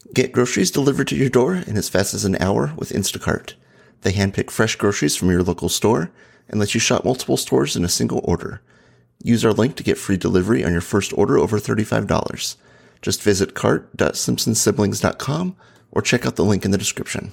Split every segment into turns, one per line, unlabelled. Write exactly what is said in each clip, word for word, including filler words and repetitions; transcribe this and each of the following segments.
Get groceries delivered to your door in as fast as an hour with Instacart. They handpick fresh groceries from your local store and let you shop multiple stores in a single order. Use our link to get free delivery on your first order over thirty-five dollars. Just visit cart dot simpsons siblings dot com or check out the link in the description.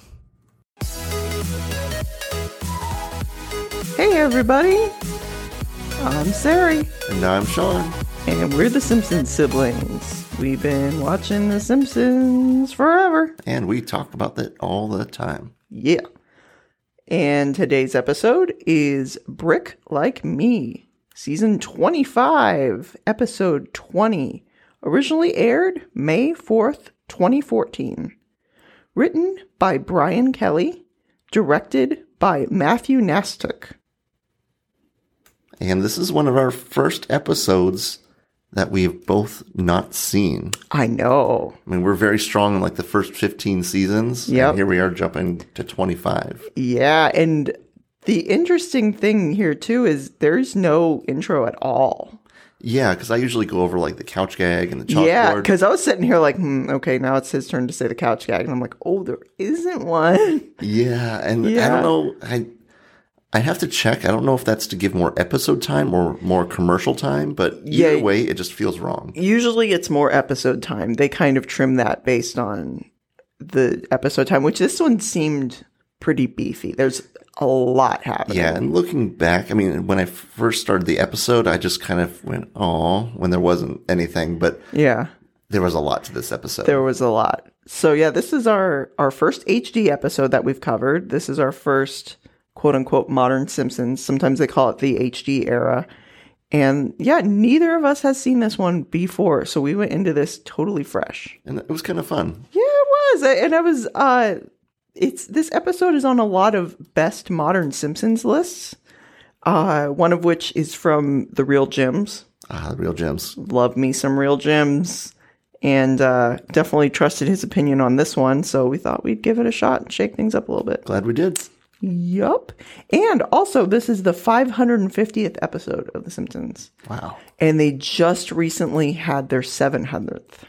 Hey everybody, I'm Sari.
And I'm Sean.
And we're the Simpsons siblings. We've been watching The Simpsons forever.
And we talk about that all the time.
Yeah. And today's episode is Brick Like Me, Season twenty-five, Episode twenty. Originally aired May fourth, twenty fourteen. Written by Brian Kelly. Directed by Matthew Nastuk.
And this is one of our first episodes that we've both not seen.
I know.
I mean, we're very strong in like the first fifteen seasons.
Yep.
And here we are jumping to twenty-five.
Yeah, and the interesting thing here too is there's no intro at all.
Yeah, because I usually go over like the couch gag and the chalkboard.
Yeah, because I was sitting here like, hmm, okay, now it's his turn to say the couch gag. And I'm like, oh, there isn't one.
Yeah, and
Yeah.
I don't know. I I have to check. I don't know if that's to give more episode time or more commercial time, but either
Yeah.
way, it just feels wrong.
Usually it's more episode time. They kind of trim that based on the episode time, which this one seemed pretty beefy. There's a lot happening.
Yeah, and looking back, I mean, when I first started the episode, I just kind of went, "Aw," when there wasn't anything, but
Yeah.
there was a lot to this episode.
There was a lot. So yeah, this is our, our first H D episode that we've covered. This is our first quote-unquote modern Simpsons. Sometimes they call it the H D era. And yeah, neither of us has seen this one before. So we went into this totally fresh.
And it was kind of fun.
Yeah, it was. And I was, uh, it's, this episode is on a lot of best modern Simpsons lists. Uh, one of which is from The Real Gems.
Ah, the Real Gems.
Love me some Real Gems. And uh, definitely trusted his opinion on this one. So we thought we'd give it a shot and shake things up a little bit.
Glad we did.
Yup. And also, this is the five hundred fiftieth episode of The Simpsons.
Wow.
And they just recently had their seven hundredth.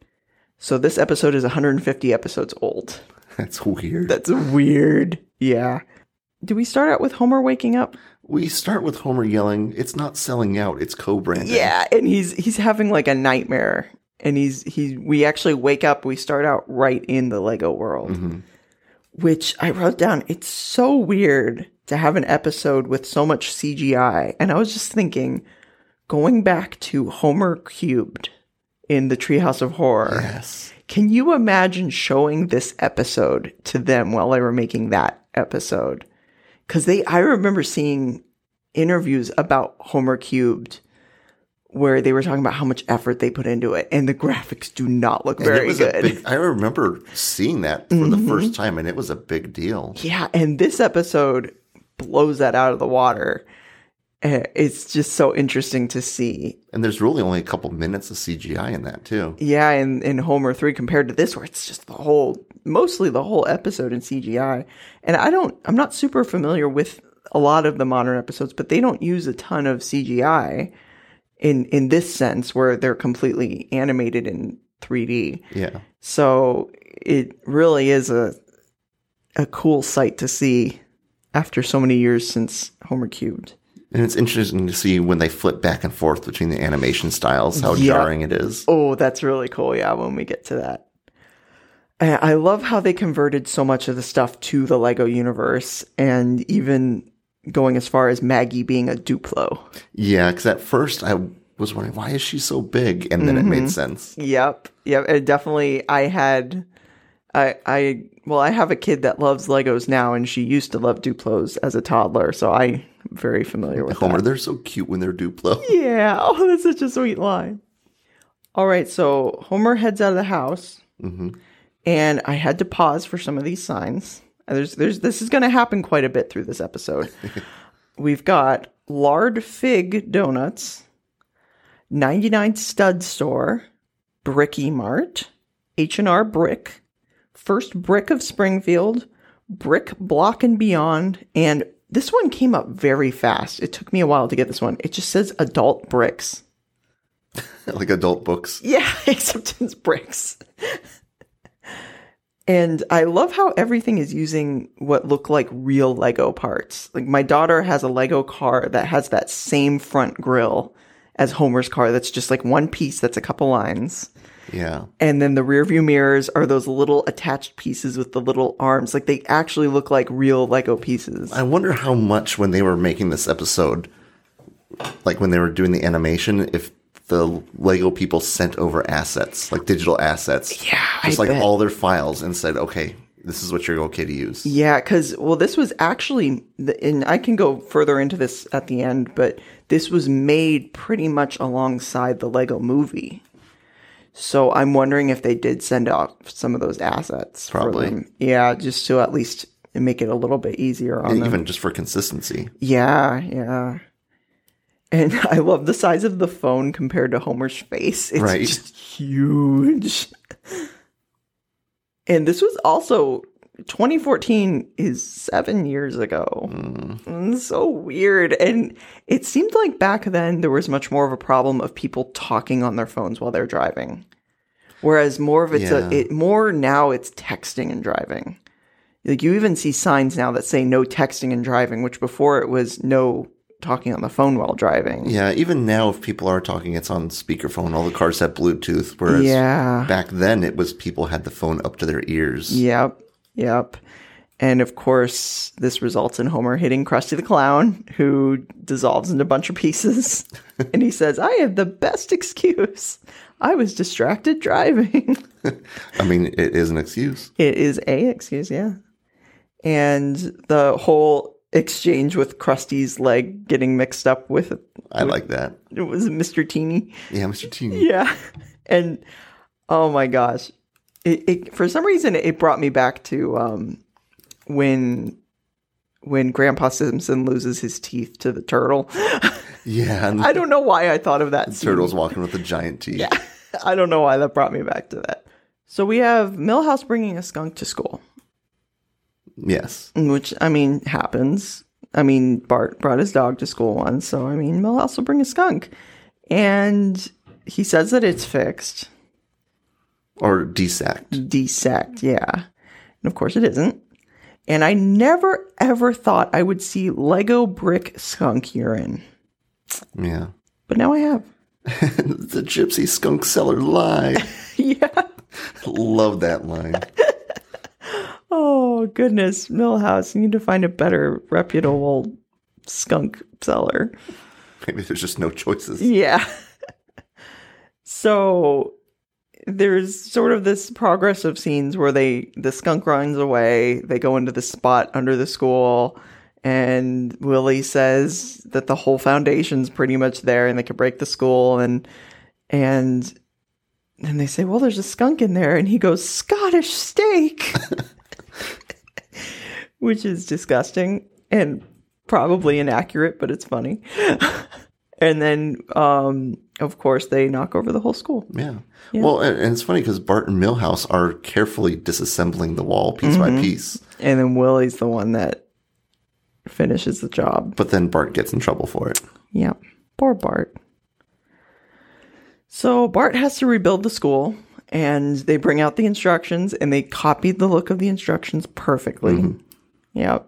So this episode is one hundred fifty episodes old.
That's weird.
That's weird. Yeah. Do we start out with Homer waking up?
We start with Homer yelling, "It's not selling out, it's co-branding."
Yeah, and he's he's having like a nightmare. And he's he we actually wake up, we start out right in the Lego world.
Mm-hmm.
Which I wrote down, it's so weird to have an episode with so much C G I. And I was just thinking, going back to Homer Cubed in the Treehouse of Horror.
Yes.
Can you imagine showing this episode to them while they were making that episode? Because they, I remember seeing interviews about Homer Cubed where they were talking about how much effort they put into it, and the graphics do not look
And it
very
was a
good.
big- I remember seeing that for
Mm-hmm.
the first time, and it was a big deal.
Yeah, and this episode blows that out of the water. Uh, It's just so interesting to see.
And there's really only a couple minutes of C G I in that, too.
Yeah, in, in Homer three compared to this, where it's just the whole, mostly the whole episode in C G I. And I don't, I'm not super familiar with a lot of the modern episodes, but they don't use a ton of C G I in, in this sense, where they're completely animated in three D.
Yeah.
So it really is a a cool sight to see after so many years since Homer Cubed.
And it's interesting to see when they flip back and forth between the animation styles, how
Yeah.
jarring it is.
Oh, that's really cool. Yeah, when we get to that. I I love how they converted so much of the stuff to the Lego universe, and even going as far as Maggie being a Duplo.
Yeah, because at first I was wondering, why is she so big? And then
Mm-hmm.
it made sense.
Yep. Yep. It definitely, I had, I, I, well, I have a kid that loves Legos now, and she used to love Duplos as a toddler. So I'm very familiar with
Homer,
that.
they're so cute when they're Duplo.
Yeah. Oh, that's such a sweet line. All right. So Homer heads out of the house,
Mm-hmm.
and I had to pause for some of these signs. There's, there's, this is going to happen quite a bit through this episode. We've got Lard Fig Donuts, ninety-nine Stud Store, Bricky Mart, H and R Brick, First Brick of Springfield, Brick Block and Beyond, and this one came up very fast. It took me a while to get this one. It just says Adult Bricks.
Like adult books.
Yeah, except it's bricks. And I love how everything is using what look like real Lego parts. Like my daughter has a Lego car that has that same front grille as Homer's car. That's just like one piece. That's a couple lines.
Yeah.
And then the rear view mirrors are those little attached pieces with the little arms. Like they actually look like real Lego pieces.
I wonder how much when they were making this episode, like when they were doing the animation, if the Lego people sent over assets, like digital assets.
Yeah,
Just
I
like
bet.
all their files and said, okay, this is what you're okay to use.
Yeah, because, well, this was actually, and I can go further into this at the end, but this was made pretty much alongside the Lego movie. So I'm wondering if they did send off some of those assets.
Probably.
For them. Yeah, just to at least make it a little bit easier on
And
them.
even just for consistency.
Yeah, yeah. And I love the size of the phone compared to Homer's face. It's
Right.
just huge. And this was also, twenty fourteen is seven years ago. Mm. It's so weird. And it seemed like back then there was much more of a problem of people talking on their phones while they're driving. Whereas more of it's
Yeah.
a, it more now it's texting and driving. Like you even see signs now that say no texting and driving, which before it was no talking on the phone while driving.
Yeah, even now if people are talking, it's on speakerphone. All the cars have Bluetooth, whereas
Yeah.
back then it was people had the phone up to their ears.
Yep. Yep. And of course, this results in Homer hitting Krusty the Clown, who dissolves into a bunch of pieces. And he says, I have the best excuse. I was distracted driving.
I mean, it is an excuse.
It is a excuse, yeah. And the whole exchange with Krusty's leg getting mixed up with,
I like that.
it was Mister Teeny.
Yeah, Mister Teeny.
Yeah. And oh my gosh. It, it for some reason it brought me back to um when when Grandpa Simpson loses his teeth to the turtle.
Yeah, and
I don't know why I thought of that
the
scene.
turtle's walking with a giant teeth.
Yeah. I don't know why that brought me back to that. So we have Milhouse bringing a skunk to school,
Yes.
which I mean happens. I mean Bart brought his dog to school once, so I mean Milhouse will bring a skunk. And he says that it's fixed.
Or desacked.
Desacked, yeah. And of course it isn't. And I never ever thought I would see Lego brick skunk urine.
Yeah.
But now I have.
The gypsy skunk seller lie.
Yeah.
Love that line.
Oh, goodness. Milhouse, you need to find a better, reputable skunk seller.
Maybe there's just no choices.
Yeah. So there's sort of this progress of scenes where they the skunk runs away, they go into the spot under the school, and Willie says that the whole foundation's pretty much there and they can break the school, and and and they say, well, there's a skunk in there, and he goes, Scottish steak, which is disgusting and probably inaccurate, but it's funny. And then, um, of course, they knock over the whole school.
Yeah.
Yeah.
Well, and, and it's funny because Bart and Milhouse are carefully disassembling the wall piece
Mm-hmm.
by piece.
And then Willie's the one that finishes the job.
But then Bart gets in trouble for it.
Yeah. Poor Bart. So Bart has to rebuild the school, and they bring out the instructions, and they copied the look of the instructions perfectly.
Mm-hmm.
Yep.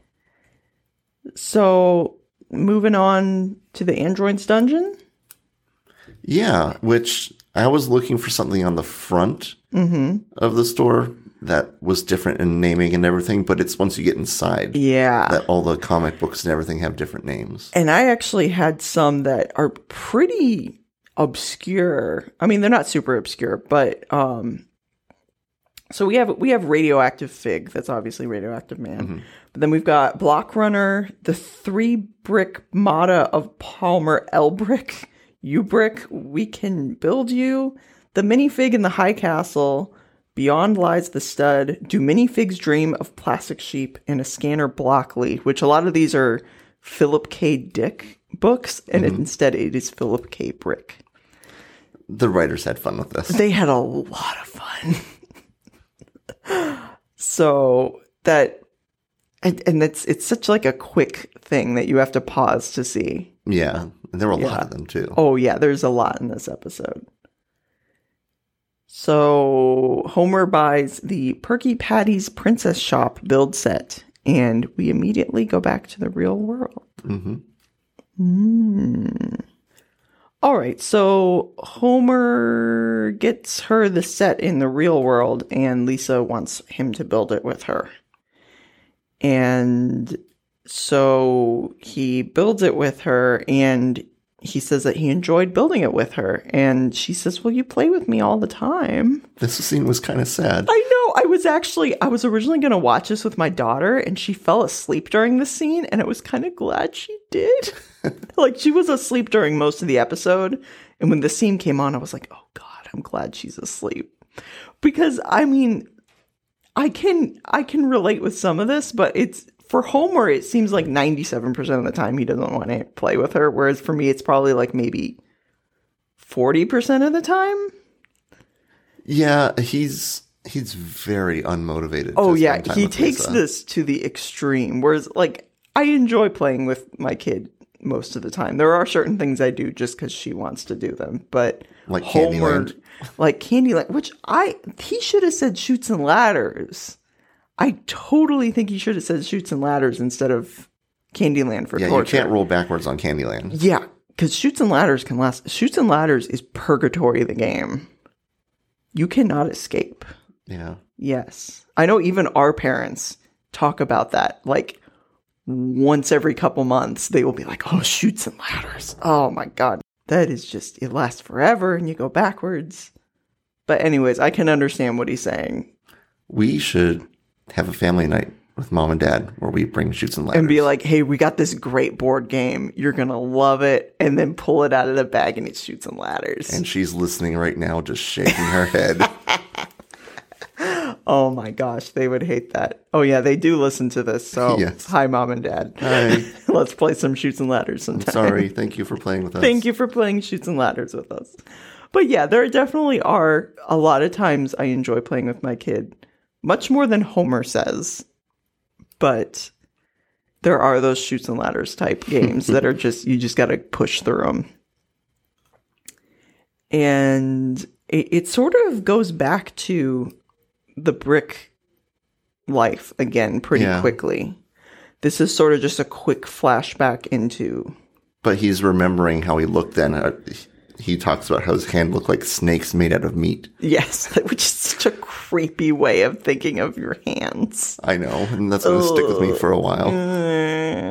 So moving on to the androids dungeon.
Yeah, which I was looking for something on the front
Mm-hmm.
of the store that was different in naming and everything, but it's once you get inside
Yeah.
that all the comic books and everything have different names.
And I actually had some that are pretty obscure. I mean, they're not super obscure, but um so we have we have Radioactive Fig, that's obviously Radioactive Man.
Mm-hmm.
But then we've got Block Runner, the three brick Mata of Palmer Elbrick, You Brick, We Can Build You, the Minifig in the High Castle, Beyond Lies the Stud, Do Minifigs Dream of Plastic Sheep, and a Scanner Blockley, which a lot of these are Philip K. Dick books, and
Mm-hmm.
instead it is Philip K. Brick.
The writers had fun with this.
They had a lot of fun. So that, and, and it's it's such like a quick thing that you have to pause to see.
Yeah, and there were a lot
Yeah.
of them too.
Oh yeah, there's a lot in this episode. So Homer buys the Perky Patty's Princess Shop build set, and we immediately go back to the real world.
Mm-hmm.
Mm. All right, so Homer gets her the set in the real world, and Lisa wants him to build it with her. And so he builds it with her, and he says that he enjoyed building it with her. And she says, well, you play with me all the time.
This scene was kind of sad.
I know. I was actually, I was originally going to watch this with my daughter, and she fell asleep during the scene, and I was kind of glad she did. Like, she was asleep during most of the episode. And when the scene came on, I was like, oh, God, I'm glad she's asleep. Because, I mean, I can, I can relate with some of this, but it's, for Homer, it seems like ninety-seven percent of the time he doesn't want to play with her. Whereas for me, it's probably like maybe forty percent of the time.
Yeah, he's he's very unmotivated.
Oh,
to
yeah.
spend time
He
with
takes
Lisa.
this to the extreme. Whereas, like, I enjoy playing with my kid most of the time. There are certain things I do just because she wants to do them. But
Like
Homer,
Candyland.
like Candyland, which I, he should have said Chutes and Ladders. I totally think he should have said Chutes and Ladders instead of Candyland for
Yeah,
torture.
you can't roll backwards on Candyland.
Yeah, because Chutes and Ladders can last. Chutes and Ladders is purgatory, the game. You cannot escape.
Yeah.
Yes. I know even our parents talk about that. Like, once every couple months, they will be like, oh, Chutes and Ladders. Oh, my God. That is just, it lasts forever and you go backwards. But anyways, I can understand what he's saying.
We should have a family night with mom and dad where we bring Chutes and Ladders.
And be like, hey, we got this great board game. You're going to love it. And then pull it out of the bag and it's Chutes and Ladders.
And she's listening right now, just shaking her head.
Oh my gosh, they would hate that. Oh yeah, they do listen to this. So
Yes.
Hi, Mom and Dad.
Hi.
Let's play some Chutes and Ladders sometime.
Sorry. Thank you for playing with us.
Thank you for playing Chutes and Ladders with us. But yeah, there definitely are a lot of times I enjoy playing with my kid. Much more than Homer says. But there are those Chutes and Ladders type games that are just, you just got to push through them. And it, it sort of goes back to the brick life again pretty
Yeah.
quickly. This is sort of just a quick flashback into...
But he's remembering how he looked then. Uh, he talks about how his hand looked like snakes made out of meat.
Yes, which is such a creepy way of thinking of your hands.
I know, and that's going to stick with me for a while.
Uh,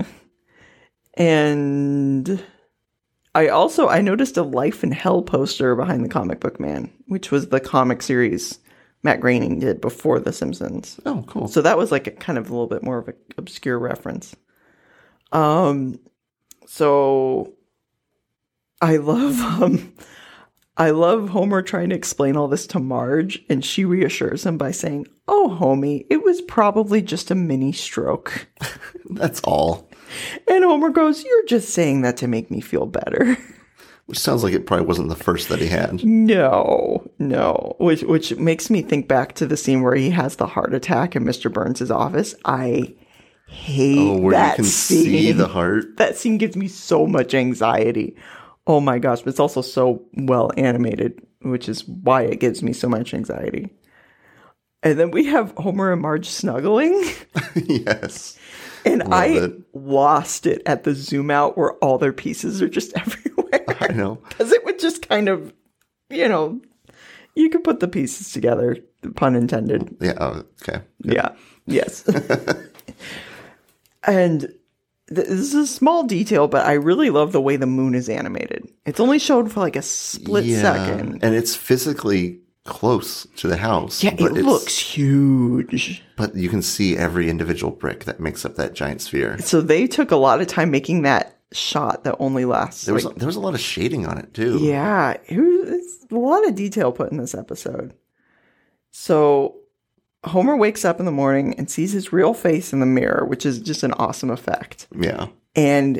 and I also, I noticed a Life in Hell poster behind the Comic Book Man, which was the comic series Matt Groening did before The Simpsons.
Oh, cool.
So that was like a kind of a little bit more of an obscure reference. Um, so I love, um, I love Homer trying to explain all this to Marge, and she reassures him by saying, "Oh, homie, it was probably just a mini stroke."
That's all.
And Homer goes, "You're just saying that to make me feel better."
Which sounds like it probably wasn't the first that he had.
No, no. Which which makes me think back to the scene where he has the heart attack in Mister Burns' office. I hate
Oh, where
that
you can
scene.
see the heart.
That scene gives me so much anxiety. Oh my gosh, but it's also so well animated, which is why it gives me so much anxiety. And then we have Homer and Marge snuggling.
Yes.
And
Love
I
it.
lost it at the zoom out where all their pieces are just everywhere.
I know.
Because it would just kind of, you know, you could put the pieces together, pun intended.
Yeah. Oh, okay.
Yeah. Yes. And th- this is a small detail, but I really love the way the moon is animated. It's only showed for like a split
Yeah.
second.
And it's physically close to the house.
Yeah,
but
it
it's-
looks huge.
But you can see every individual brick that makes up that giant sphere.
So they took a lot of time making that shot that only lasts.
There was
like,
there was a lot of shading on it too.
yeah, it was, it's a lot of detail put in this episode. So Homer wakes up in the morning and sees his real face in the mirror, which is just an awesome effect.
Yeah.
And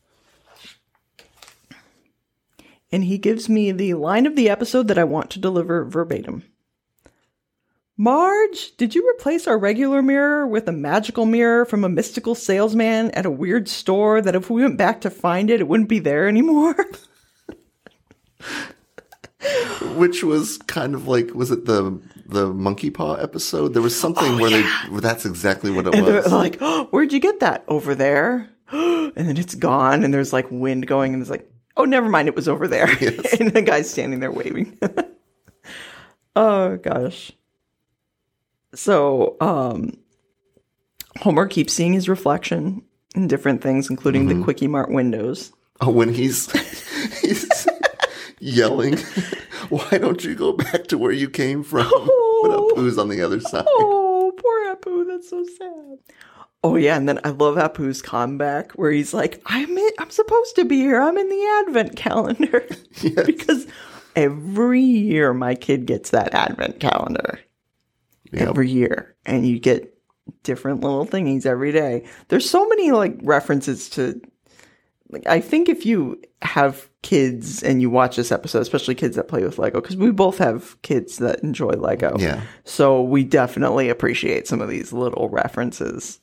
and he gives me the line of the episode that I want to deliver verbatim. "Marge, did you replace our regular mirror with a magical mirror from a mystical salesman at a weird store that if we went back to find it, it wouldn't be there anymore?"
Which was kind of like, was it the the monkey paw episode? There was something
Oh,
where
yeah.
they, where that's exactly what it
And they're
was.
like, oh, where'd you get that? Over there. And then it's gone, and there's like wind going, and it's like, oh, never mind, it was over there.
Yes.
And the guy's standing there waving. Oh, gosh. So, um, Homer keeps seeing his reflection in different things, including
Mm-hmm.
the Quickie Mart windows.
Oh, when he's he's yelling, why don't you go back to where you came from? When Apu's on the other side.
Oh, poor Apu, that's so sad. Oh yeah, and then I love Apu's comeback where he's like, "I'm in, I'm supposed to be here. I'm in the advent calendar."
Yes.
Because every year my kid gets that advent calendar.
Yep.
Every year, and you get different little thingies every day. There's so many like references to. Like, I think if you have kids and you watch this episode, especially kids that play with Lego, because we both have kids that enjoy Lego.
Yeah.
So we definitely appreciate some of these little references.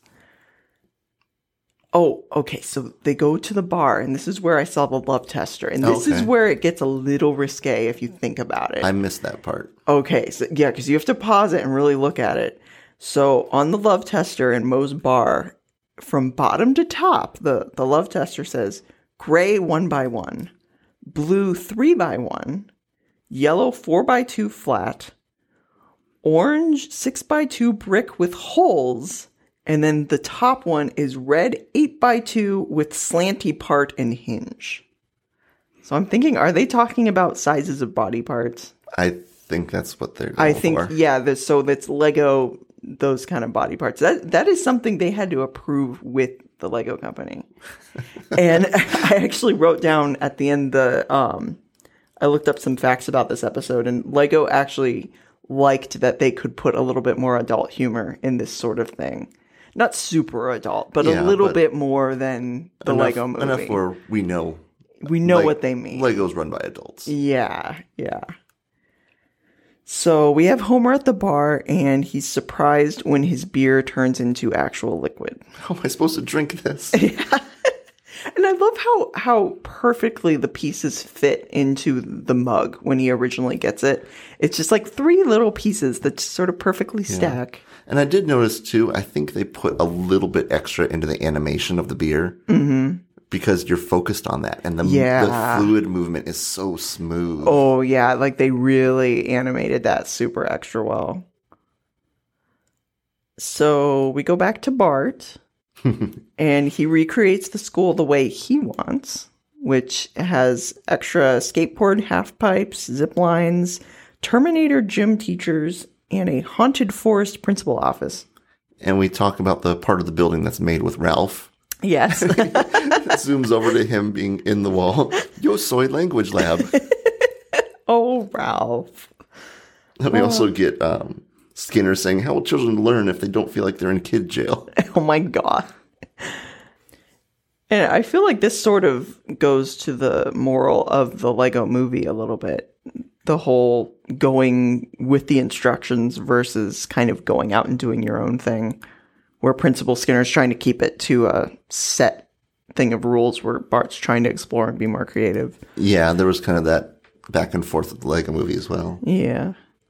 Oh, okay. So they go to the bar, and this is where I saw the love tester. And this is
Okay.
where it gets a little risque if you think about it.
I missed that part.
Okay, so yeah, because you have to pause it and really look at it. So on the love tester in Moe's bar, from bottom to top, the, the love tester says gray one by one, blue three by one, yellow four by two flat, orange six by two brick with holes, and then the top one is red eight by two with slanty part and hinge. So I'm thinking, are they talking about sizes of body parts?
I think that's what they're going
I think,
for.
yeah, the, so that's Lego, those kind of body parts. That That is something they had to approve with the Lego company. And I actually wrote down at the end the, um, I looked up some facts about this episode, and Lego actually liked that they could put a little bit more adult humor in this sort of thing. Not super adult, but
Yeah,
a little
but
bit more than the
enough,
Lego movie.
Enough where we know.
we know
like,
what they mean.
Lego's run by adults.
Yeah, yeah. So we have Homer at the bar, and he's surprised when his beer turns into actual liquid.
How am I supposed to drink this?
And I love how how perfectly the pieces fit into the mug when he originally gets it. It's just like three little pieces that just sort of perfectly stack.
And I did notice too, I think they put a little bit extra into the animation of the beer. Mm-hmm. Because you're focused on that. And the,
Yeah.
the fluid movement is so smooth.
Oh, yeah. Like they really animated that super extra well. So we go back to Bart, and he recreates the school the way he wants, which has extra skateboard half pipes, zip lines, Terminator gym teachers, and a haunted forest principal office.
And we talk about the part of the building that's made with Ralph.
Yes.
It zooms over to him being in the wall. Yo soy language lab.
Oh, Ralph.
And we also get um, Skinner saying, how will children learn if they don't feel like they're in kid jail?
Oh my God. And I feel like this sort of goes to the moral of the Lego movie a little bit. The whole going with the instructions versus kind of going out and doing your own thing, where Principal Skinner's trying to keep it to a set thing of rules where Bart's trying to explore and be more creative.
Yeah, there was kind of that back and forth with the Lego movie as well.
Yeah.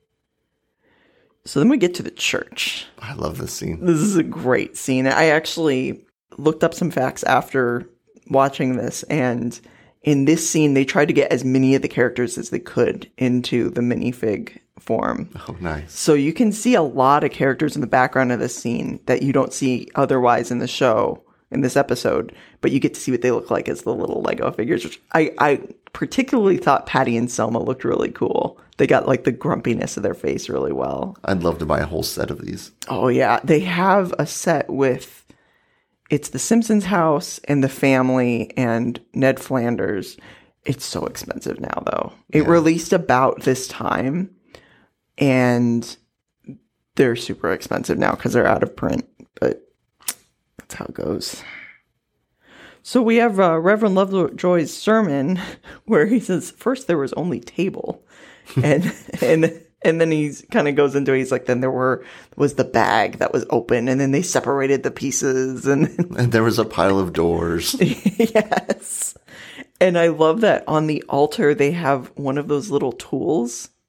So then we get to the church.
I love this scene.
This is a great scene. I actually looked up some facts after watching this, and in this scene, they tried to get as many of the characters as they could into the minifig form.
Oh, nice.
So you can see a lot of characters in the background of this scene that you don't see otherwise in the show, in this episode, but you get to see what they look like as the little Lego figures, which I, I particularly thought Patty and Selma looked really cool. They got like the grumpiness of their face really well.
I'd love to buy a whole set of these.
Oh yeah, they have a set with, it's the Simpsons house and the family and Ned Flanders. It's so expensive now though. It
Yeah.
released about this time, and they're super expensive now because they're out of print, but that's how it goes. So we have uh, Reverend Lovejoy's sermon where he says, first there was only table. And and and then he's kind of goes into it. He's like, then there were was the bag that was open, and then they separated the pieces, and
And there was a pile of doors.
yes. And I love that on the altar they have one of those little tools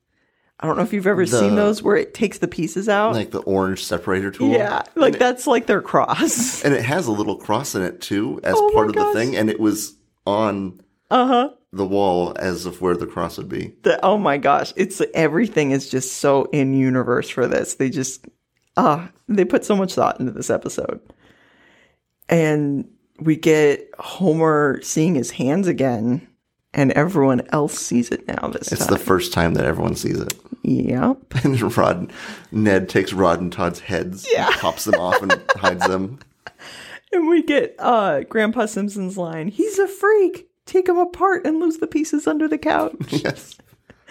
I don't know if you've ever
The-
seen those where it takes the pieces out.
Like the orange separator tool.
yeah, like
and
that's like their cross.
It, and it has a little cross in it too as
Oh my
part of
gosh.
the thing. And it was on
Uh-huh.
the wall as of where the cross would be.
The, oh my gosh, it's everything is just so in universe for this. They just ah, they put so much thought into this episode. And we get Homer seeing his hands again, and everyone else sees it now this
It's
time.
the first time that everyone sees it.
Yep.
And Rod, Ned takes Rod and Todd's heads,
Yeah.
and pops them off and hides them.
And we get uh, Grandpa Simpson's line, "He's a freak. Take him apart and lose the pieces under the couch."
Yes.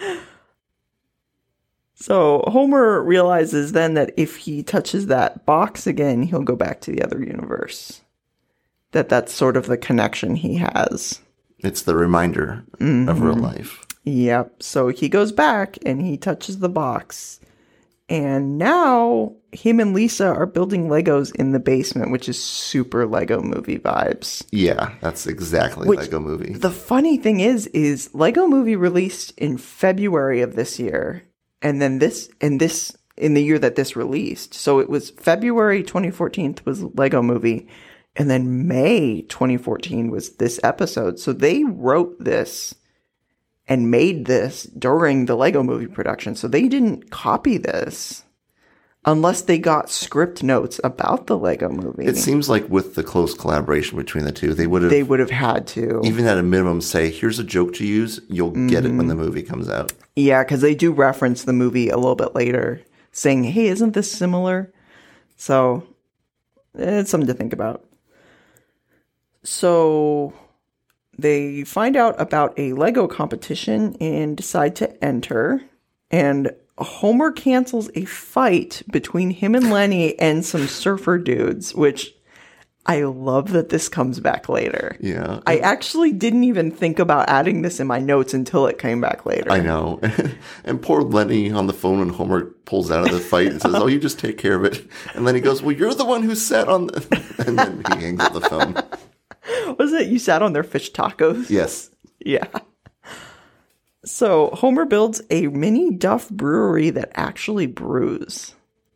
So Homer realizes then that if he touches that box again, he'll go back to the other universe. That that's sort of the connection he has.
It's the reminder
Mm-hmm.
of real life.
Yep. So he goes back and he touches the box. And now him and Lisa are building Legos in the basement, which is super Lego Movie vibes.
Yeah, that's exactly
Which-
Lego Movie.
The funny thing is, is Lego Movie released in February of this year. And then this, and this, in the year that this released. So it was February twenty fourteen was Lego Movie. And then May twenty fourteen was this episode. So they wrote this and made this during the Lego Movie production. So they didn't copy this unless they got script notes about the Lego Movie.
It seems like with the close collaboration between the two, they would have,
They would have had to.
even at a minimum, say, here's a joke to use. You'll get it when the movie comes out.
Yeah, because they do reference the movie a little bit later, saying, "Hey, isn't this similar?" So it's something to think about. So they find out about a Lego competition and decide to enter. And Homer cancels a fight between him and Lenny and some surfer dudes, which I love that this comes back later.
Yeah.
I actually didn't even think about adding this in my notes until it came back later.
I know. And poor Lenny on the phone when Homer pulls out of the fight and says, "Oh, you just take care of it." And then he goes, "Well, you're the one who sat on the..." And then he hangs up the phone.
Was it you sat on their fish tacos?
Yes.
Yeah. So Homer builds a mini Duff brewery that actually brews.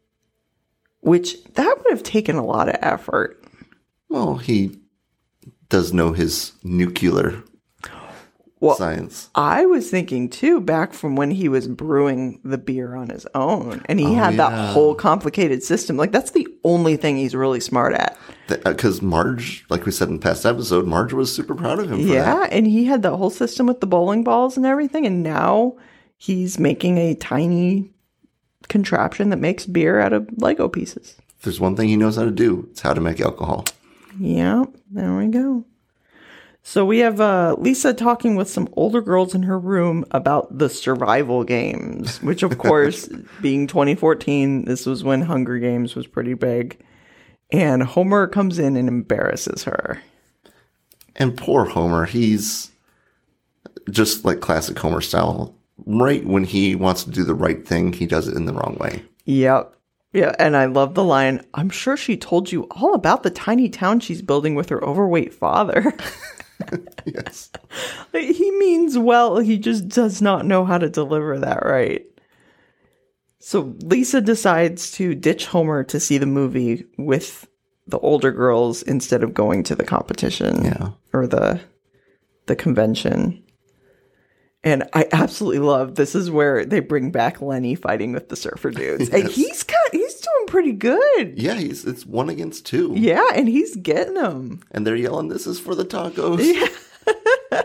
Which, that would have taken a lot of effort.
Well, he does know his nuclear
Well,
science.
I was thinking too, back from when he was brewing the beer on his own, and he had
yeah.
that whole complicated system. Like, that's the only thing he's really smart at.
Because Marge, like we said in the past episode, Marge was super proud of him for
Yeah,
that.
and he had that whole system with the bowling balls and everything, and now he's making a tiny contraption that makes beer out of Lego pieces.
If there's one thing he knows how to do, it's how to make alcohol.
Yeah, there we go. So we have uh, Lisa talking with some older girls in her room about the survival games, which of course, being twenty fourteen, this was when Hunger Games was pretty big. And Homer comes in and embarrasses her.
And poor Homer, he's just like classic Homer style. Right when he wants to do the right thing, he does it in the wrong way.
Yep. Yeah, and I love the line, "I'm sure she told you all about the tiny town she's building with her overweight father."
Yes.
He means well, he just does not know how to deliver that right. So Lisa decides to ditch Homer to see the movie with the older girls instead of going to the competition
Yeah.
or the the convention. And I absolutely love this is where they bring back Lenny fighting with the surfer dudes. And
Yes.
he's got he's doing pretty good.
Yeah, he's it's one against two.
Yeah, and he's getting them.
And they're yelling, "This is for the tacos."
Yeah.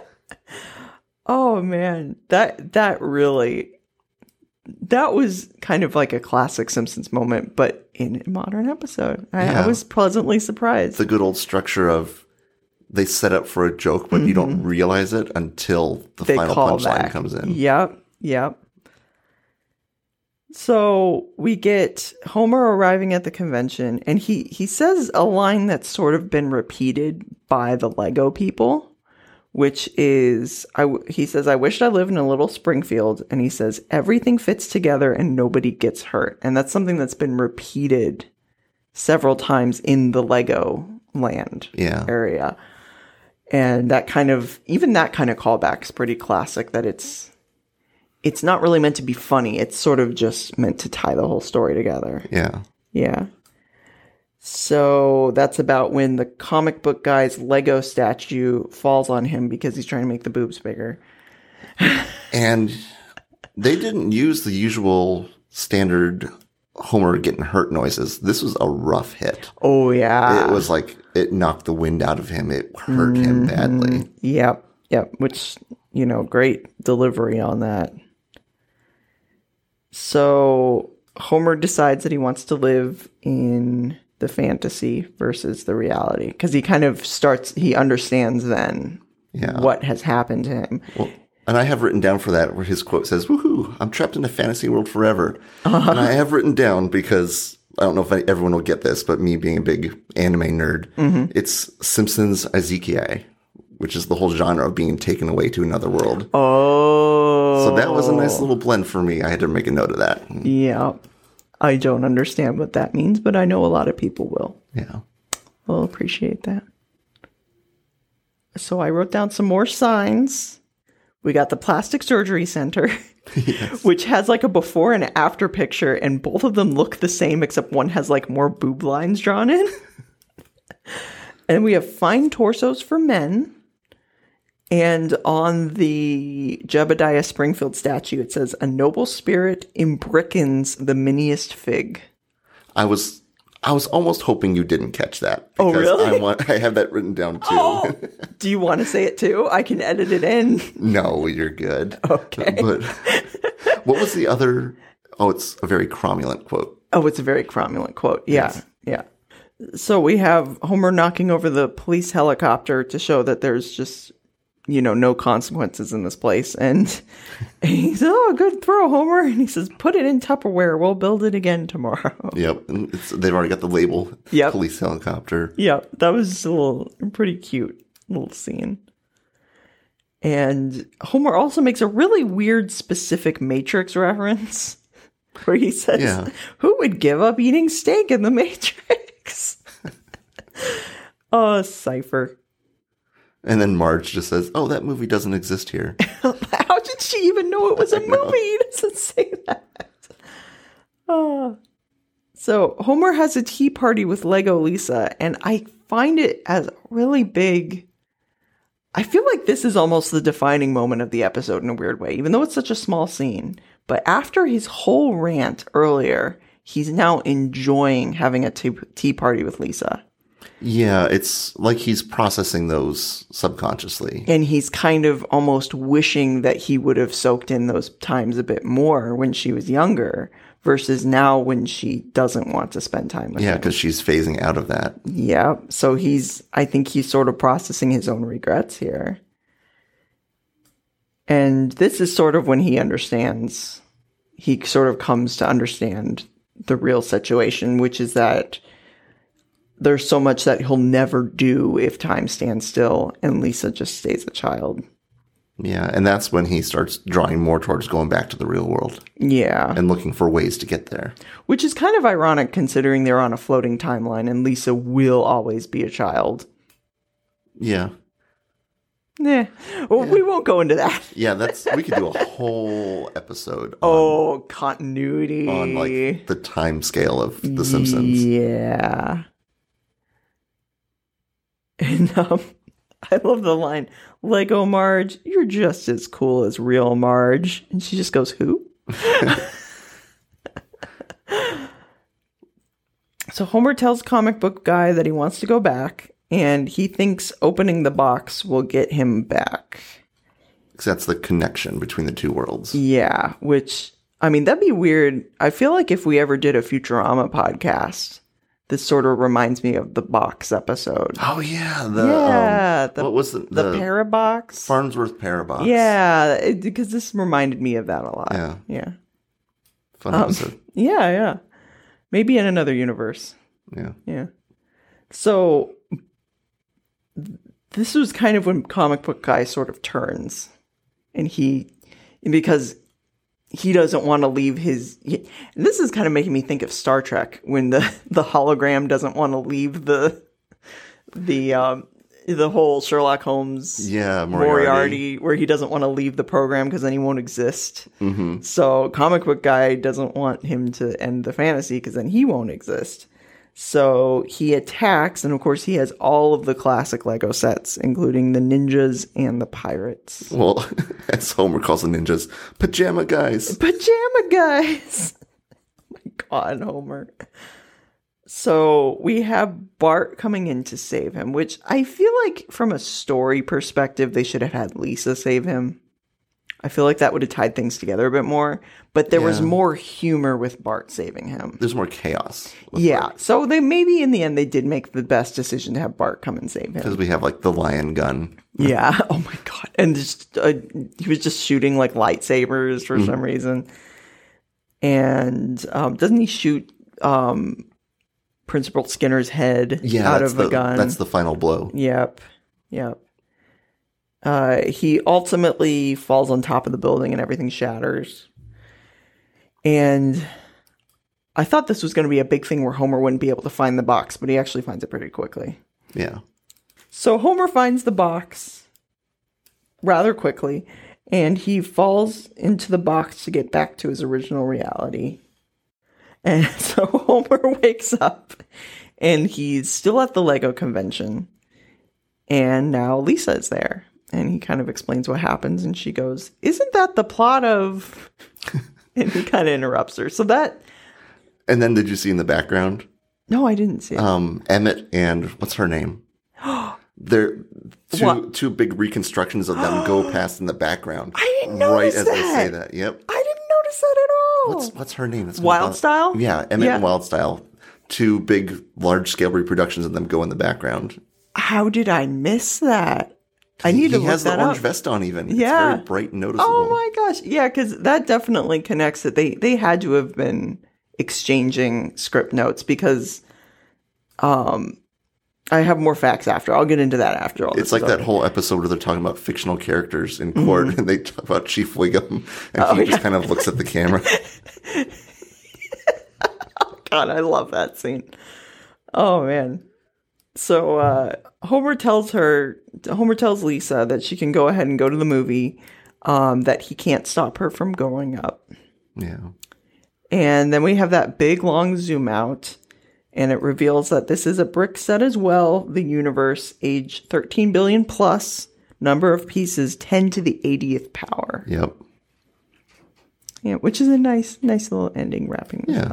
Oh man, that that really that was kind of like a classic Simpsons moment, but in a modern episode. I,
Yeah.
I was pleasantly surprised.
The good old structure of they set up for a joke, but you don't realize it until the
They
final
call
punchline
back.
comes in.
Yep, yep. So we get Homer arriving at the convention, and he he says a line that's sort of been repeated by the Lego people, which is, I w- he says, "I wished I lived in a little Springfield," and he says, "Everything fits together and nobody gets hurt." And that's something that's been repeated several times in the Lego land
Yeah.
area. And that kind of, even that kind of callback is pretty classic, that it's, it's not really meant to be funny. It's sort of just meant to tie the whole story together.
Yeah.
Yeah. So that's about when the comic book guy's Lego statue falls on him because he's trying to make the boobs bigger.
And they didn't use the usual standard Homer getting hurt noises. This was a rough hit.
Oh, yeah.
It was like it knocked the wind out of him. It hurt mm-hmm. him badly.
Yep. Yep. Which, you know, great delivery on that. So Homer decides that he wants to live in the fantasy versus the reality because he kind of starts, he understands then yeah. what has happened to him.
Well, and I have written down for that where his quote says, "Woohoo, I'm trapped in a fantasy world forever." Uh-huh. And I have written down because I don't know if I, everyone will get this, but me being a big anime nerd, mm-hmm. it's Simpsons Isekai, which is the whole genre of being taken away to another world.
Oh.
So that was a nice little blend for me. I had to make a note of that.
Yeah. I don't understand what that means, but I know a lot of people will.
Yeah.
We'll appreciate that. So I wrote down some more signs. We got the plastic surgery center, yes. which has like a before and after picture, and both of them look the same, except one has like more boob lines drawn in. And we have fine torsos for men. And on the Jebediah Springfield statue, it says, "A noble spirit embrickens the miniest fig."
I was I was almost hoping you didn't catch that.
Oh, really?
I, want, I have that written down, too.
Oh, do you want to say it, too? I can edit it in.
No, you're good.
Okay.
But what was the other? Oh, it's a very cromulent quote.
Oh, it's a very cromulent quote. Yeah, yes. yeah. So we have Homer knocking over the police helicopter to show that there's just, you know, no consequences in this place. And, and he says, "Oh, good throw, Homer." And he says, "Put it in Tupperware. We'll build it again tomorrow."
Yep. And it's, they've already got the label.
Yep.
Police helicopter.
Yep. That was a little, pretty cute little scene. And Homer also makes a really weird specific Matrix reference where he says, yeah. "Who would give up eating steak in the Matrix?" Oh, Cypher.
And then Marge just says, "Oh, that movie doesn't exist here."
How did she even know it was a movie? He doesn't say that. Oh. So Homer has a tea party with Lego Lisa, and I find it as really big. I feel like this is almost the defining moment of the episode in a weird way, even though it's such a small scene. But after his whole rant earlier, he's now enjoying having a tea, tea party with Lisa.
Yeah, it's like he's processing those subconsciously.
And he's kind of almost wishing that he would have soaked in those times a bit more when she was younger versus now when she doesn't want to spend time with
yeah,
him.
Yeah, because she's phasing out of that.
Yeah, so he's, I think he's sort of processing his own regrets here. And this is sort of when he understands, he sort of comes to understand the real situation, which is that there's so much that he'll never do if time stands still and Lisa just stays a child.
Yeah, and that's when he starts drawing more towards going back to the real world.
Yeah.
And looking for ways to get there. Which
is kind of ironic considering they're on a floating timeline and Lisa will always be a child.
Yeah.
Yeah. Well, yeah. We won't go into that.
Yeah, that's we could do a whole episode on,
oh, continuity.
On like the time scale of The Simpsons.
Yeah. And um, I love the line, "Lego Marge, you're just as cool as real Marge." And she just goes, "Who?" So Homer tells comic book guy that he wants to go back, and he thinks opening the box will get him back.
Because that's the connection between the two worlds.
Yeah, which, I mean, that'd be weird. I feel like if we ever did a Futurama podcast, this sort of reminds me of the box episode.
Oh, yeah. The,
yeah.
Um,
the,
what was the,
the... The Parabox?
Farnsworth Parabox.
Yeah, because this reminded me of that a lot.
Yeah.
Yeah.
Fun
um,
episode.
Yeah, yeah. Maybe in another universe.
Yeah.
Yeah. So, this was kind of when comic book guy sort of turns. And he... Because... he doesn't want to leave his... He, and this is kind of making me think of Star Trek when the, the hologram doesn't want to leave the... the um, the whole Sherlock Holmes
Yeah,
Moriarty,
Moriarty.
where he doesn't want to leave the program because then he won't exist.
Mm-hmm.
So comic book guy doesn't want him to end the fantasy because then he won't exist. So he attacks, and of course he has all of the classic Lego sets, including the ninjas and the pirates.
Well, as Homer calls the ninjas, pajama guys.
Pajama guys! Oh my god, Homer. So we have Bart coming in to save him, which I feel like from a story perspective, they should have had Lisa save him. I feel like that would have tied things together a bit more, but there yeah. was more humor with Bart saving him.
There's more chaos.
Yeah.
Bart.
So they maybe in the end, they did make the best decision to have Bart come and save him.
Because we have like the lion gun.
Yeah. Oh my God. And just, uh, he was just shooting like lightsabers for mm-hmm. some reason. And um, doesn't he shoot um, Principal Skinner's head
yeah,
out of
the
a gun?
That's the final blow.
Yep. Yep. Uh, he ultimately falls on top of the building and everything shatters. And I thought this was going to be a big thing where Homer wouldn't be able to find the box, but he actually finds it pretty quickly.
Yeah.
So Homer finds the box rather quickly, and he falls into the box to get back to his original reality. And so Homer wakes up, and he's still at the Lego convention. And now Lisa is there. And he kind of explains what happens. And she goes, isn't that the plot of... And he kind of interrupts her. So that...
And then did you see in the background?
No, I didn't see it.
Um, Emmett and... What's her name? They're two,
What?
two big reconstructions of them go past in the background.
I didn't notice
Right as
that.
they say that. Yep.
I didn't notice that at all.
What's what's her name? That's
Wild Style?
Yeah, Emmett
Yeah.
and Wild Style. Two big, large-scale reproductions of them go in the background.
How did I miss that? I need
he
to look
has
that
the orange
up.
vest on even.
Yeah.
It's very bright and noticeable.
Oh my gosh. Yeah, because that definitely connects it. They they had to have been exchanging script notes because um I have more facts after. I'll get into that after all this.
It's like
is
that
over.
whole episode where they're talking about fictional characters in court mm-hmm. and they talk about Chief Wiggum and
oh,
he
yeah.
just kind of looks at the camera.
God, I love that scene. Oh man. So uh, Homer tells her, Homer tells Lisa that she can go ahead and go to the movie, um, that he can't stop her from growing up.
Yeah.
And then we have that big long zoom out, and it reveals that this is a brick set as well. The universe, age thirteen billion plus, number of pieces ten to the eightieth power.
Yep.
Yeah, which is a nice, nice little ending wrapping.
Yeah.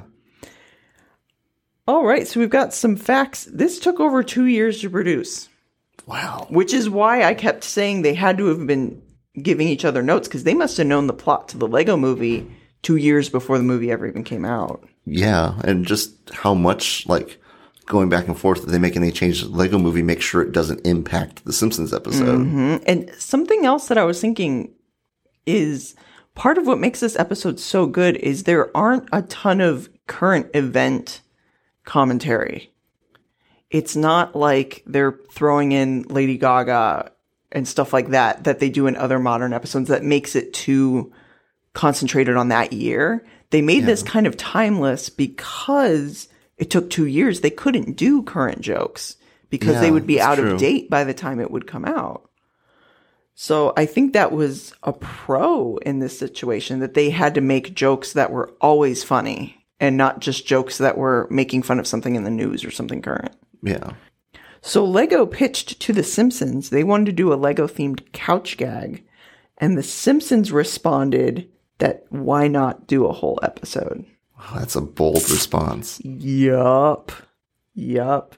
All right, so we've got some facts. This took over two years to produce.
Wow.
Which is why I kept saying they had to have been giving each other notes, because they must have known the plot to the Lego movie two years before the movie ever even came out.
Yeah, and just how much, like, going back and forth, that they make any change to the Lego movie, make sure it doesn't impact the Simpsons episode.
Mm-hmm. And something else that I was thinking is part of what makes this episode so good is there aren't a ton of current event commentary. It's not like they're throwing in Lady Gaga and stuff like that that they do in other modern episodes that makes it too concentrated on that year. They made
Yeah.
this kind of timeless because it took two years. They couldn't do current jokes because
Yeah,
they would be
that's
out
true.
of date by the time it would come out. So I think that was a pro in this situation, that they had to make jokes that were always funny and not just jokes that were making fun of something in the news or something current.
Yeah.
So Lego pitched to The Simpsons. They wanted to do a Lego-themed couch gag. And The Simpsons responded that why not do a whole episode?
Wow, that's a bold response.
Yup. Yup.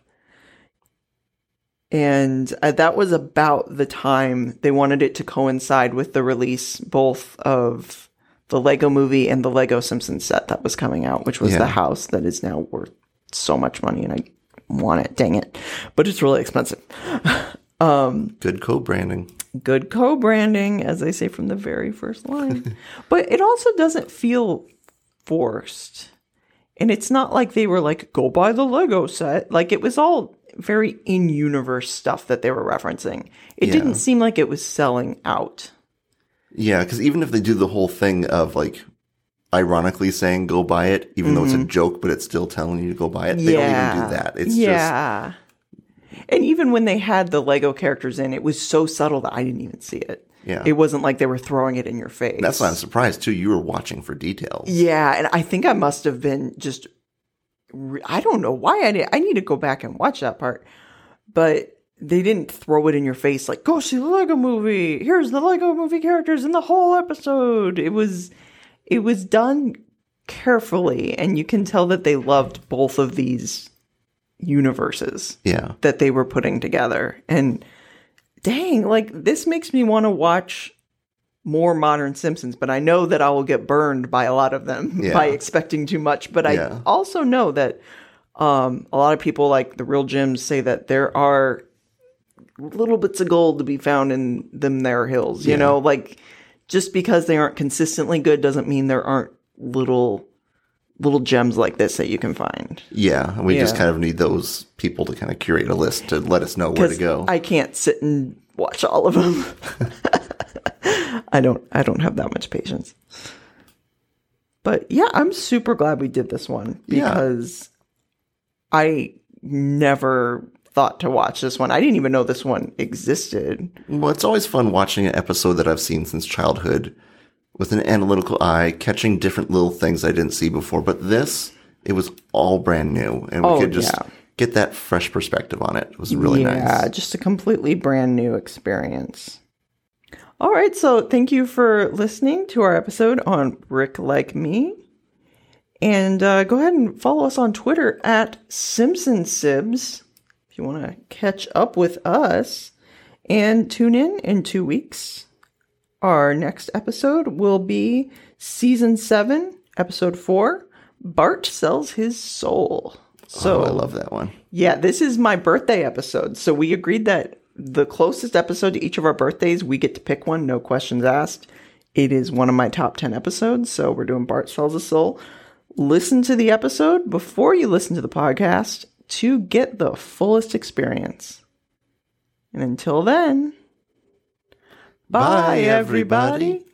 And uh, that was about the time they wanted it to coincide with the release both of the Lego movie and the Lego Simpsons set that was coming out, which was
Yeah.
the house that is now worth so much money, and I want it, dang it. But it's really expensive. um,
Good co-branding.
good co-branding, as they say from the very first line. But it also doesn't feel forced. And it's not like they were like, go buy the Lego set. Like, it was all very in-universe stuff that they were referencing. It
Yeah.
didn't seem like it was selling out.
Yeah, because even if they do the whole thing of, like, ironically saying go buy it, even though it's a joke, but it's still telling you to go buy it, they
yeah.
don't even do that. It's just...
yeah. And even when they had the Lego characters in, it was so subtle that I didn't even see it.
Yeah.
It wasn't like they were throwing it in your face.
That's why I'm surprised, too. You were watching for details.
Yeah, and I think I must have been just... Re- I don't know why I did. I need to go back and watch that part. But they didn't throw it in your face like, go see the Lego movie. Here's the Lego movie characters in the whole episode. It was, it was done carefully, and you can tell that they loved both of these universes
Yeah.
that they were putting together. And dang, like, this makes me want to watch more modern Simpsons, but I know that I will get burned by a lot of them
Yeah.
by expecting too much. But I
Yeah.
also know that um, a lot of people, like the Real Gyms, say that there are little bits of gold to be found in them there hills. You
Yeah.
know, like, just because they aren't consistently good doesn't mean there aren't little little gems like this that you can find.
Yeah. We just
Yeah.
kind of need those people to kind of curate a list to let us know where to
'Cause
go.
I can't sit and watch all of them. I don't I don't have that much patience. But yeah, I'm super glad we did this one
Yeah.
because I never thought to watch this one. I didn't even know this one existed.
Well, it's always fun watching an episode that I've seen since childhood with an analytical eye, catching different little things I didn't see before. But this, it was all brand new, and we
Oh,
could just
yeah.
get that fresh perspective on it. It was really
yeah,
nice.
just a completely brand new experience. All right, so thank you for listening to our episode on Rick Like Me. And uh, go ahead and follow us on Twitter at SimpsonSibs if you want to catch up with us. And tune in in two weeks. Our next episode will be Season seven, Episode four, Bart Sells His Soul. So,
Oh, I love that one.
yeah, this is my birthday episode. So we agreed that the closest episode to each of our birthdays, we get to pick one, no questions asked. It is one of my top ten episodes, so we're doing Bart Sells His Soul. Listen to the episode before you listen to the podcast to get the fullest experience. And until then, bye,
Bye,
everybody.
everybody.